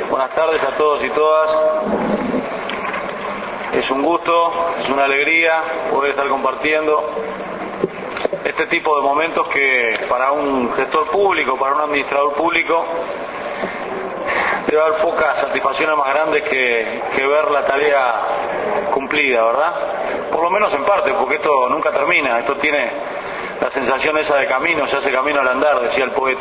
Buenas tardes a todos y todas. Es un gusto, es una alegría poder estar compartiendo este tipo de momentos que para un gestor público, para un administrador público, debe haber pocas satisfacciones más grandes que ver la tarea cumplida, ¿verdad? Por lo menos en parte, porque esto nunca termina, esto tiene la sensación esa de camino, se hace camino al andar, decía el poeta.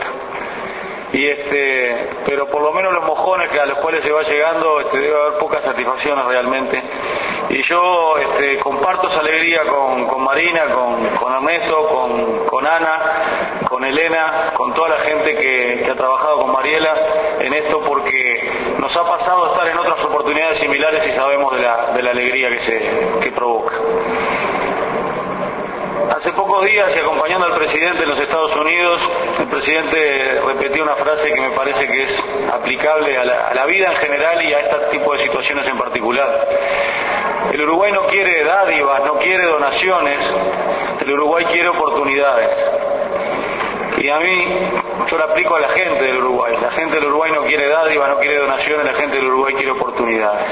Pero por lo menos los mojones a los cuales se va llegando, debe haber pocas satisfacciones realmente. Y yo comparto esa alegría con Marina, con Ernesto, con Ana, con Elena, con toda la gente que ha trabajado con Mariela en esto, porque nos ha pasado estar en otras oportunidades similares y sabemos de la alegría que provoca. Hace pocos días, y acompañando al presidente en los Estados Unidos, el presidente repetía una frase que me parece que es aplicable a la vida en general y a este tipo de situaciones en particular. El Uruguay no quiere dádivas, no quiere donaciones, el Uruguay quiere oportunidades. Y a mí, yo lo aplico a la gente del Uruguay. La gente del Uruguay no quiere dádivas, no quiere donaciones, la gente del Uruguay quiere oportunidades.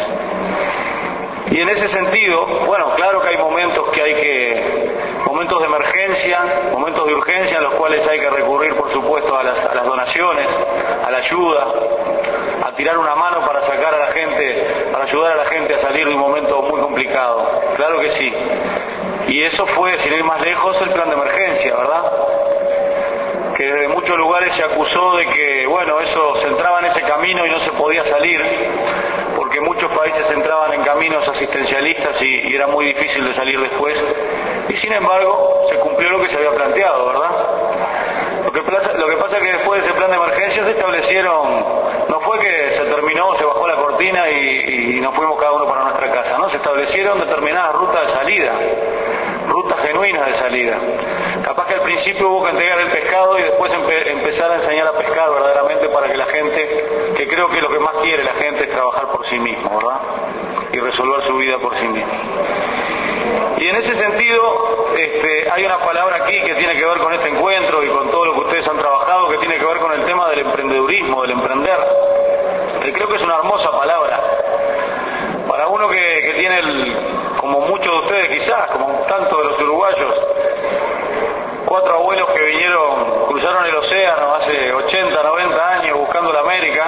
Y en ese sentido, bueno, claro que hay momentos momentos de emergencia, momentos de urgencia en los cuales hay que recurrir, por supuesto, a las donaciones, a la ayuda, a tirar una mano para sacar a la gente, para ayudar a la gente a salir de un momento muy complicado. Claro que sí. Y eso fue, sin ir más lejos, el plan de emergencia, ¿verdad? Que desde muchos lugares se acusó de que, bueno, eso se entraba en ese camino y no se podía salir, porque muchos países entraban en caminos asistencialistas y era muy difícil de salir después. Y sin embargo, se cumplió lo que se había planteado, ¿verdad? Lo que pasa es que después de ese plan de emergencia se establecieron, no fue que se terminó, se bajó la cortina y nos fuimos cada uno para nuestra casa, ¿no? Se establecieron determinadas rutas de salida, rutas genuinas de salida. Capaz que al principio hubo que entregar el pescado y después empezar a enseñar a pescar verdaderamente para que la gente, que creo que lo que más quiere la gente es trabajar por sí mismo, ¿verdad? Y resolver su vida por sí mismo. Y en ese sentido, hay una palabra aquí que tiene que ver con este encuentro y con todo lo que ustedes han trabajado, que tiene que ver con el tema del emprendedurismo, del emprender, que creo que es una hermosa palabra. Para uno que tiene, como muchos de ustedes quizás, como tantos de los uruguayos, 4 abuelos que cruzaron el océano hace 80, 90 años buscando la América,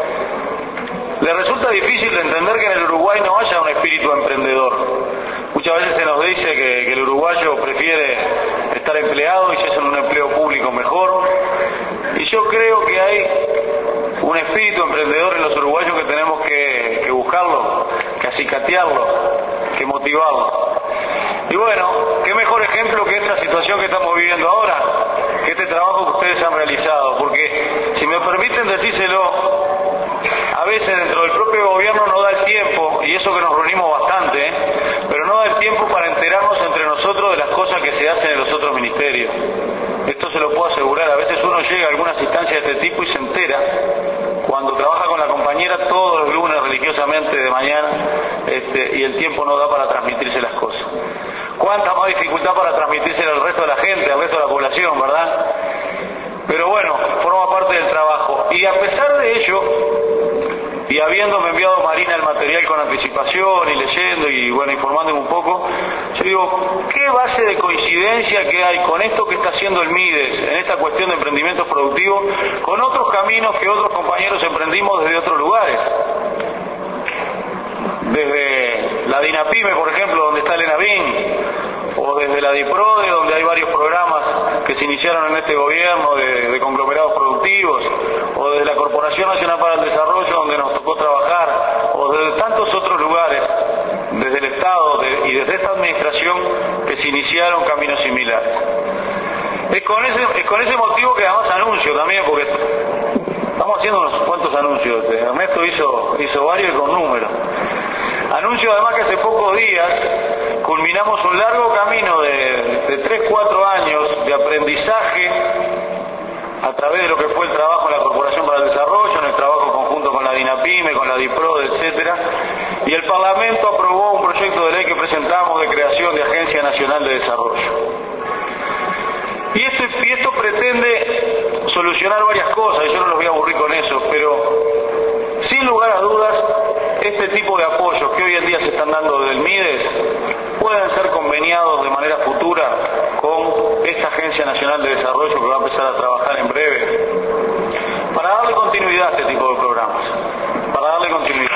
le resulta difícil de entender que en el Uruguay no haya un espíritu emprendedor. Muchas veces se nos dice que el uruguayo prefiere estar empleado y si es en un empleo público mejor. Y yo creo que hay un espíritu emprendedor en los uruguayos que tenemos que buscarlo, que acicatearlo, que motivarlo. Y bueno, qué mejor ejemplo que esta situación que estamos viviendo ahora, que este trabajo que ustedes han realizado, porque si me permiten decírselo, a veces dentro del propio gobierno no da el tiempo, y eso que nos reunimos bastante, pero no da el tiempo para enterarnos entre nosotros de las cosas que se hacen en los otros ministerios. Esto se lo puedo asegurar, a veces uno llega a algunas instancias de este tipo y se entera, cuando trabaja con la compañera todos los lunes religiosamente de mañana, y el tiempo no da para transmitirse las cosas. Cuánta más dificultad para transmitírselo al resto de la gente, al resto de la población, ¿verdad? Pero bueno, forma parte del trabajo. Y a pesar de ello, y habiéndome enviado Marina el material con anticipación y leyendo y bueno, informándome un poco, yo digo, ¿qué base de coincidencia que hay con esto que está haciendo el MIDES en esta cuestión de emprendimientos productivos con otros caminos que otros compañeros emprendimos desde otros lugares? Desde la DINAPYME, por ejemplo, donde está Elena Bin, o desde la DIPRODE, donde hay varios programas que se iniciaron en este gobierno de conglomerados productivos, o desde la Corporación Nacional para el Desarrollo, donde nos tocó trabajar, o desde tantos otros lugares, desde el Estado y desde esta administración que se iniciaron caminos similares. Es con ese motivo que además anuncio también, porque estamos haciendo unos cuantos anuncios, Ernesto hizo varios y con números. Anuncio además que hace pocos días culminamos un largo camino de 3-4 años de aprendizaje a través de lo que fue el trabajo en la Corporación para el Desarrollo, en el trabajo conjunto con la DINAPYME, con la DIPRODE, etcétera, y el Parlamento aprobó un proyecto de ley que presentamos de creación de Agencia Nacional de Desarrollo. Y esto pretende solucionar varias cosas, y yo no los voy a aburrir con eso, pero sin lugar a dudas, este tipo de apoyos que hoy en día se están dando desde el MIDES pueden ser conveniados de manera futura con esta Agencia Nacional de Desarrollo que va a empezar a trabajar en breve, para darle continuidad a este tipo de programas, para darle continuidad.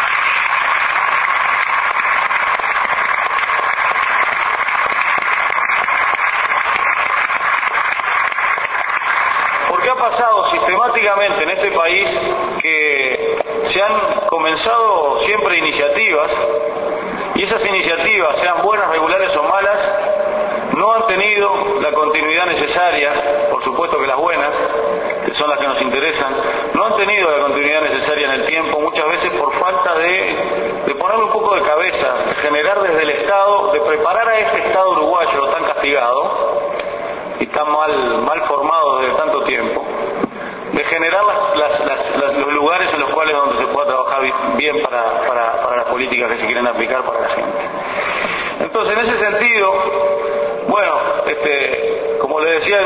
Porque ha pasado sistemáticamente en este país que se han comenzado siempre iniciativas, y esas iniciativas, sean buenas, regulares o malas, no han tenido la continuidad necesaria. Por supuesto que las buenas, que son las que nos interesan, no han tenido la continuidad necesaria en el tiempo, muchas veces por falta de ponerle un poco de cabeza, de generar desde el Estado, de preparar a este Estado uruguayo tan castigado y tan mal formado desde tanto tiempo, de generar los lugares en los cuales donde se pueda trabajar bien para las políticas que se quieren aplicar para la gente. Entonces, en ese sentido, bueno, como le decía,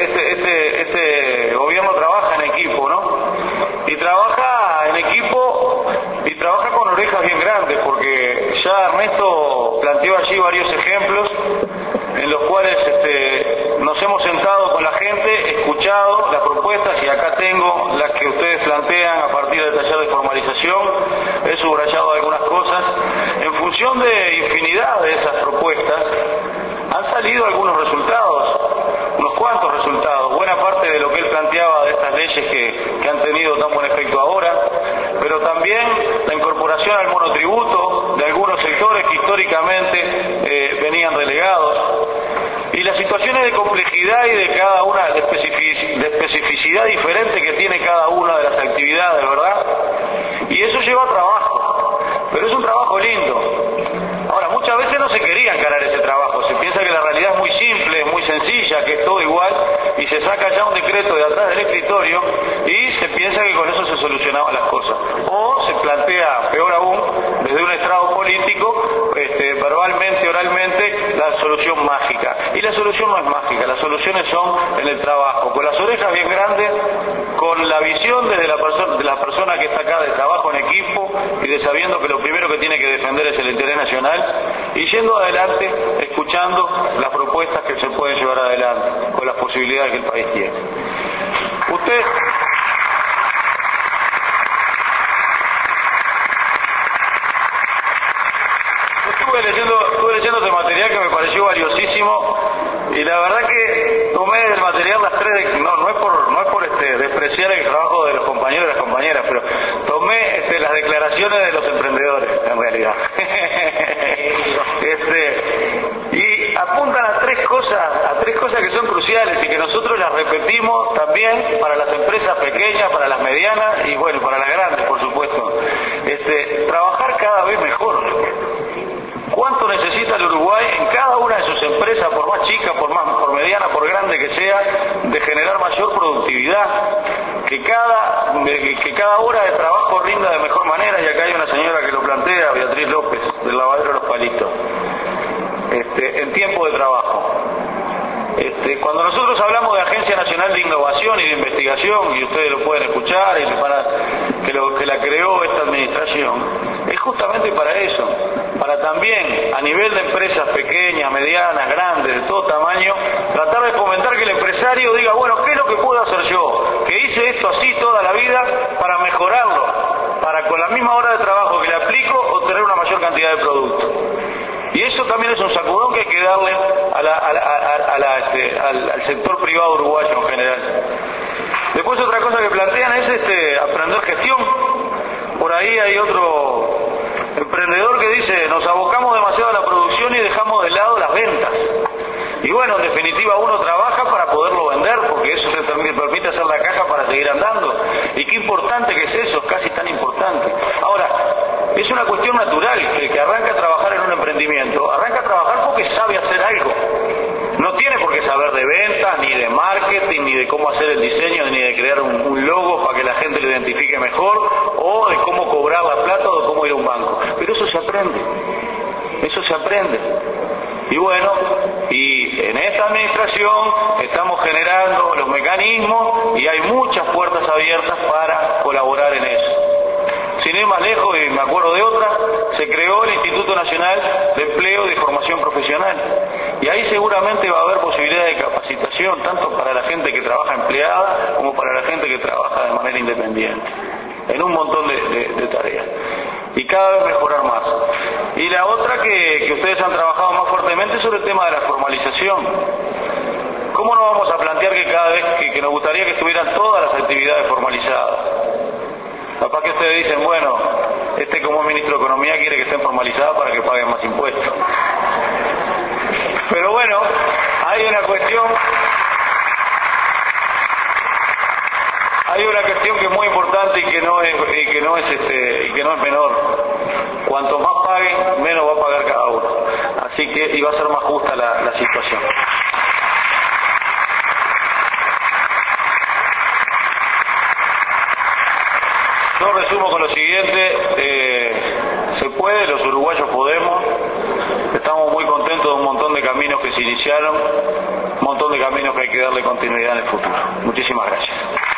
este gobierno trabaja en equipo, ¿no? Y trabaja en equipo y trabaja con orejas bien grandes, porque ya Ernesto planteó allí varios ejemplos en los cuales nos hemos sentado con la gente, escuchado las propuestas, y acá tengo las que ustedes plantean a partir del taller de formalización. He subrayado algunas cosas. En función de infinidad de esas propuestas han salido algunos resultados, unos cuantos resultados, buena parte de lo que él planteaba de estas leyes que han tenido tan buen efecto ahora, pero también la incorporación al monotributo de algunos sectores que históricamente venían relegados, y las situaciones de complejidad y de cada una, de especificidad diferente que tiene cada una de las actividades, ¿verdad? Y eso lleva trabajo, pero es un trabajo lindo. Ahora, muchas veces no se quería encarar ese trabajo, se piensa que la realidad es muy simple, es muy sencilla, que es todo igual, y se saca ya un decreto de atrás del escritorio y se piensa que con eso se solucionaban las cosas. O se plantea, peor aún, desde un estrado político, verbalmente, oralmente, la solución mágica. Y la solución no es mágica, las soluciones son en el trabajo, con las orejas bien grandes, con la visión desde de la persona que está acá de trabajo en equipo y de sabiendo que lo primero que tiene que defender es el interés nacional, y yendo adelante, escuchando las propuestas que se pueden llevar adelante, con las posibilidades que el país tiene. Usted... Estuve leyendo este material que me pareció valiosísimo, y la verdad que tomé del material las tres, no es por despreciar el trabajo de los compañeros y las compañeras, pero tomé las declaraciones de los emprendedores, en realidad. Y apuntan a tres cosas que son cruciales y que nosotros las repetimos también para las empresas pequeñas, para las medianas y bueno, para las grandes, por supuesto. Trabajar cada vez mejor. ¿Cuánto necesita el Uruguay en cada una de sus empresas, por más chica, por mediana, por grande que sea, de generar mayor productividad? Que cada hora de trabajo rinda de mejor manera, y acá hay una señora que lo plantea, Beatriz López, del lavadero de los palitos, en tiempo de trabajo. Cuando nosotros hablamos de Agencia Nacional de Innovación y de Investigación, y ustedes lo pueden escuchar, que la creó esta administración, es justamente para eso, para también, a nivel de empresas pequeñas, medianas, grandes, de todo tamaño, tratar de fomentar que el empresario diga, bueno, ¿qué es lo que puedo hacer yo? Que hice esto así toda la vida para mejorarlo, para con la misma hora de trabajo que le aplico obtener una mayor cantidad de producto. Y eso también es un sacudón que hay que darle al sector privado uruguayo en general. Después otra cosa que plantean es aprender gestión. Por ahí hay otro emprendedor que dice, nos abocamos demasiado a la producción y dejamos de lado las ventas. Y bueno, en definitiva uno trabaja para poderlo vender, porque eso te permite hacer la caja para seguir andando. Y qué importante que es eso, es casi tan importante. Ahora, es una cuestión natural que el que arranca a trabajar en un emprendimiento, arranca a trabajar porque sabe hacer algo. No tiene por qué saber de ventas, ni de marketing, ni de cómo hacer el diseño, ni de crear un logo para que la gente lo identifique mejor, o de cómo cobrar la plata o de cómo ir a un banco. Pero eso se aprende. Y bueno, y en esta administración estamos generando los mecanismos y hay muchas puertas abiertas para colaborar en eso. sin ir más lejos, y me acuerdo de otra, se creó el Instituto Nacional de Empleo y de Formación Profesional. Y ahí seguramente va a haber posibilidad de capacitación, tanto para la gente que trabaja empleada como para la gente que trabaja de manera independiente, en un montón de tareas. Y cada vez mejorar más. Y la otra que ustedes han trabajado más fuertemente es sobre el tema de la formalización. ¿Cómo no vamos a plantear que cada vez que nos gustaría que estuvieran todas las actividades formalizadas? Capaz que ustedes dicen, bueno, como ministro de Economía quiere que estén formalizadas para que paguen más impuestos. Pero bueno, hay una cuestión que es muy importante y que no es menor. Cuanto más paguen, menos va a pagar cada uno. Así que va a ser más justa la situación. Yo resumo con lo siguiente, se puede, los uruguayos podemos, estamos muy contentos de un montón de caminos que se iniciaron, un montón de caminos que hay que darle continuidad en el futuro. Muchísimas gracias.